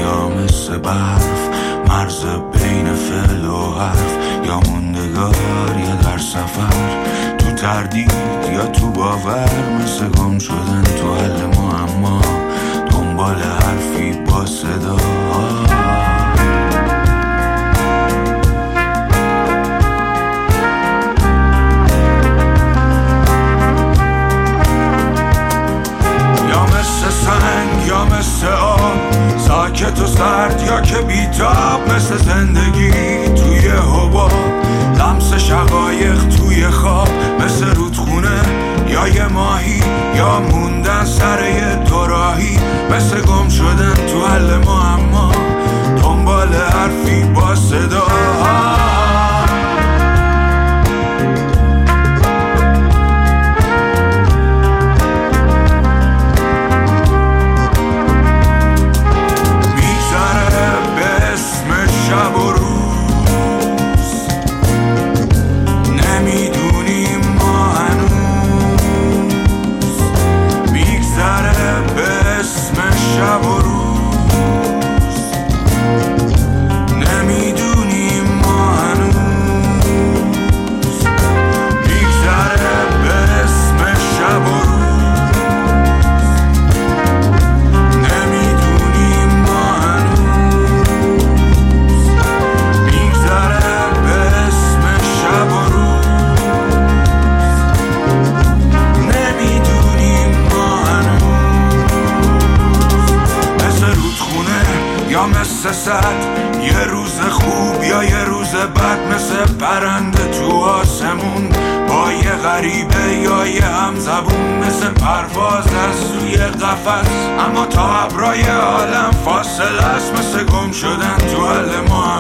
یا مثل برف، مرز بین فعل و حرف، یا موندگار یا در سفر، تو تردید یا تو باور، مثل گم شدن تو حل معما، دنبال حرفی با صدا. یا مثل آب ساکت و سرد، یا که بیتاب مثل زندگی توی حباب، لمس شقایق توی خواب مثل رودخونه، یا یه ماهی، یا موندن سر یه دوراهی، مثل گم شدن تو حل معما، دنبال حرفی با صدا. یه روز خوب یا یه روز بد، مثل پرنده تو آسمون با یه غریبه یا یه همزبون، مثل پرواز از توی قفس اما تا ابرای عالم فاصله است، مثل گم شدن تو حل ما.